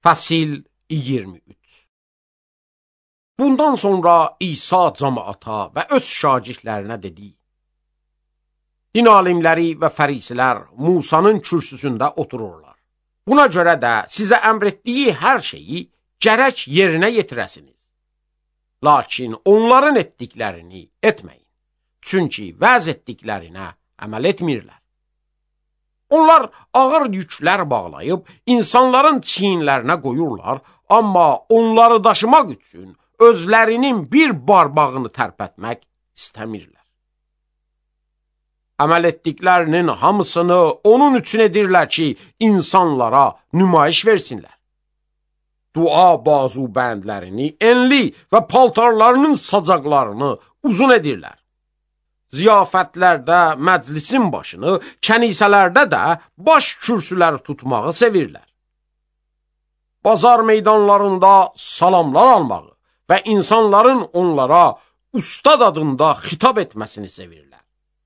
Fəsil 23. Bundan sonra İsa cəmaata və öz şagirdlərinə dedi: Din alimləri və fərisilər Musanın kürsüsündə otururlar. Buna görə də sizə əmr etdiyi hər şeyi gərək yerinə yetirəsiniz. Lakin onların etdiklərini etməyin. Çünki vəz etdiklərinə əməl etmirlər. Onlar ağır yüklər bağlayıb insanların çiyinlərinə qoyurlar, amma onları daşımaq üçün özlərinin bir barbağını tərpətmək istəmirlər. Əməl etdiklərinin hamısını onun üçün edirlər ki, insanlara nümayiş versinlər. Dua bazu bəndlərini enli və paltarlarının sacaqlarını uzun edirlər. Ziyafətlərdə məclisin başını, kənisələrdə də baş kürsüləri tutmağı sevirlər. Bazar meydanlarında salamlar almağı və insanların onlara ustad adında xitab etməsini sevirlər.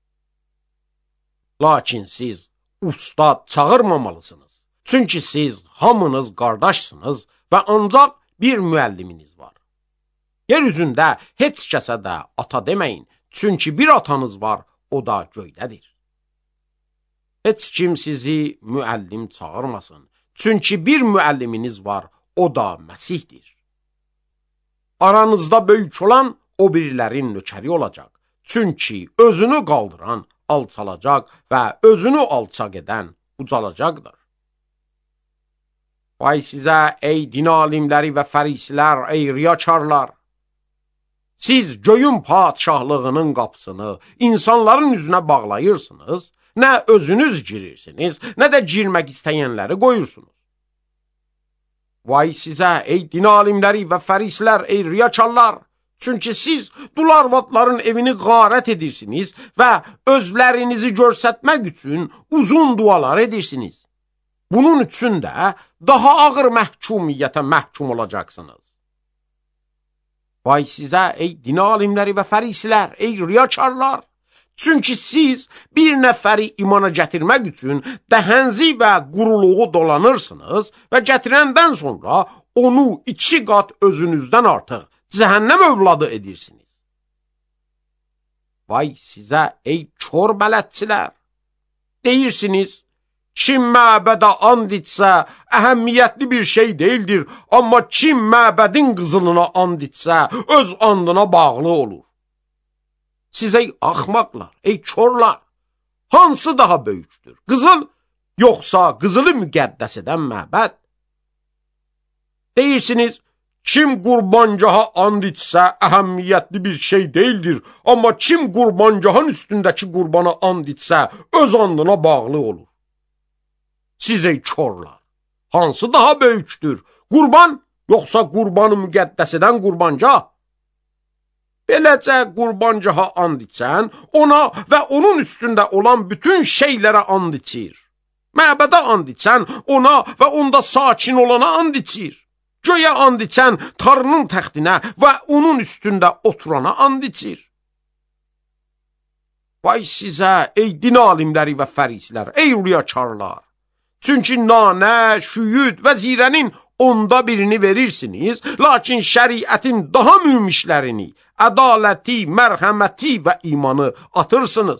Lakin siz ustad çağırmamalısınız. Çünki siz hamınız qardaşsınız və ancaq bir müəlliminiz var. Yer üzündə heç kəsə də ata deməyin. Çünki bir atanız var, o da göydədir. Heç kim sizi müəllim çağırmasın. Çünki bir müəlliminiz var, o da Məsihdir. Aranızda böyük olan o birilərin nökəri olacaq. Çünki özünü qaldıran alçalacaq və özünü alçaq edən ucalacaqdır. Vay sizə ey din alimləri və fərisilər, ey riyakarlar! Siz göyün padişahlığının qapısını insanların üzünə bağlayırsınız, nə özünüz girirsiniz, nə də girmək istəyənləri qoyursunuz. Vay sizə ey din alimləri və fərislər, ey riyakarlar! Çünki siz dul arvadların evini qarət edirsiniz və özlərinizi görsətmək üçün uzun dualar edirsiniz. Bunun üçün də daha ağır məhkumiyyətə məhkum olacaqsınız. Vay sizə ey din alimləri və fərisilər, ey riyakarlar! Çünki siz bir nəfəri imana gətirmək üçün dəhənzi və quruluğu dolanırsınız və gətirəndən sonra onu 2 qat özünüzdən artıq cəhənnəm övladı edirsiniz. Vay sizə ey kör bələdçilər! Deyirsiniz, kim məbədə and içsə əhəmiyyətli bir şey deyildir, amma kim məbədin qızılına and içsə öz andına bağlı olur. Siz ey axmaqlar, ey körlar, hansı daha böyükdür? Qızıl, yoxsa qızılı müqəddəs edən məbəd? Deyirsiniz, kim qurbancaha and içsə əhəmiyyətli bir şey deyildir, amma kim qurbancahın üstündəki qurbana and içsə öz andına bağlı olur. Siz ey körlar, hansı daha böyükdür? Qurban, yoxsa qurbanı müqəddəs edən qurbancah? Beləcə qurbancaha and içən, ona və onun üstündə olan bütün şeylərə and içir. Məbədə and içən, ona və onda sakin olana and içir. Göyə and içən, Tanrının təxtinə və onun üstündə oturana and içir. Vay sizə, ey din alimləri və fərisilər, ey riyakarlar! Çünki nanə, şüyüd və zirənin 1/10 verirsiniz, lakin şəriətin daha mühüm ədaləti, mərhəməti və imanı atırsınız.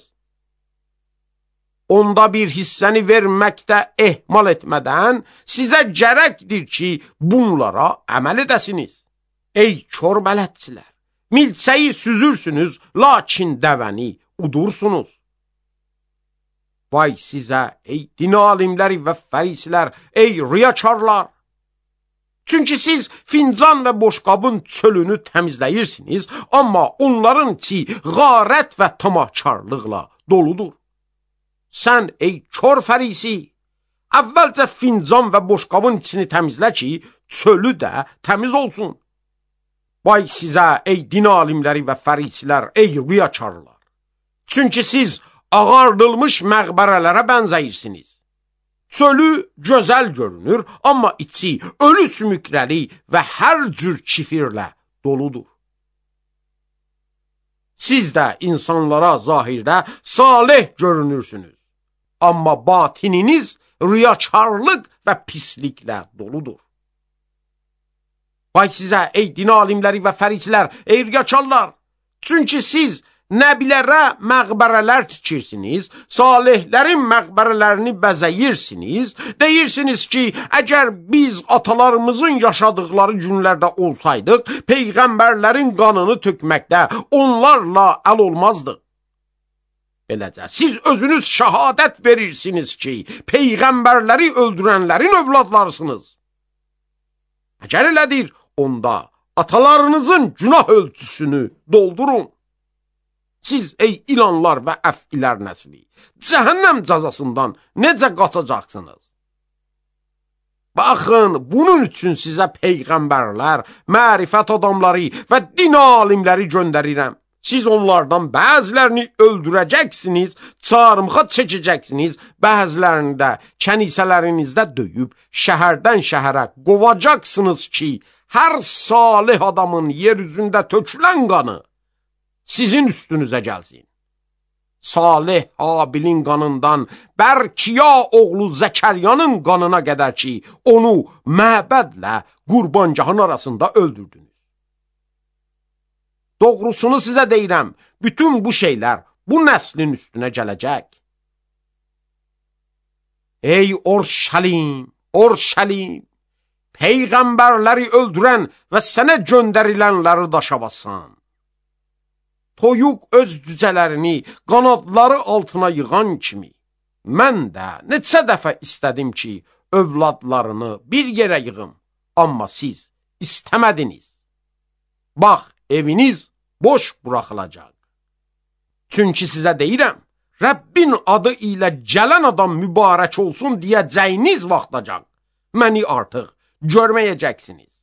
1/10 hissəni verməkdə ehmal etmədən sizə gərəkdir ki, bunlara əməl edəsiniz. Ey kör bələdçilər! Milçəyi süzürsünüz, lakin dəvəni udursunuz. Vay sizə, ey din alimləri və fərisilər, ey riyakarlar! Çünki siz fincan və boşqabın çölünü təmizləyirsiniz, amma onların içi qarət və tamahkarlıqla doludur. Sən, ey kör fərisi, əvvəlcə fincan və boşqabın içini təmizlə ki, çölü də təmiz olsun. Vay sizə, ey din alimləri və fərisilər, ey riyakarlar! Çünki siz ağardılmış məqbərələrə bənzəyirsiniz. Çölü gözəl görünür, amma içi ölü sümükləri və hər cür kifirlə doludur. Siz də insanlara zahirdə salih görünürsünüz, amma batininiz riyakarlıq və pisliklə doludur. Vay sizə, ey din alimləri və fərislər, ey riyakaçlar! Çünki siz nəbilərə məqbərələr tikirsiniz, salihlərin məqbərələrini bəzəyirsiniz, deyirsiniz ki, əgər biz atalarımızın yaşadıkları günlərdə olsaydıq, peyğəmbərlərin qanını tökməkdə onlarla əl olmazdıq. Beləcə, siz özünüz şəhadət verirsiniz ki, peyğəmbərləri öldürənlərin övladlarısınız. Əgər elədir, onda atalarınızın günah ölçüsünü doldurun. Siz, ey ilanlar və əfilər nəsli, cəhənnəm cəzasından necə qaçacaqsınız? Baxın, bunun üçün sizə peyğəmbərlər, mərifət adamları və din alimləri göndərirəm. Siz onlardan bəzilərini öldürəcəksiniz, çarmıxa çəkəcəksiniz, bəzilərini də kənisələrinizdə döyüb, şəhərdən şəhərə qovacaqsınız ki, hər salih adamın yer üzündə tökülən qanı sizin üstünüzə gəlsin. Salih Habilin qanından Bərkiya oğlu Zəkəryanın qanına qədər ki, onu məbədlə qurbangahın arasında öldürdünüz. Doğrusunu sizə deyirəm, bütün bu şeylər bu nəslin üstünə gələcək. Ey Orşəlim, Orşəlim, peyğəmbərləri öldürən və sənə göndərilənləri daşa basan. Toyuq öz cücələrini qanadları altına yığan kimi, mən də neçə dəfə istədim ki, övladlarını bir yerə yığım, amma siz istəmədiniz. Bax, eviniz boş buraxılacaq. Çünki sizə deyirəm, Rəbbin adı ilə gələn adam mübarək olsun deyəcəyiniz vaxtacaq. Məni artıq görməyəcəksiniz.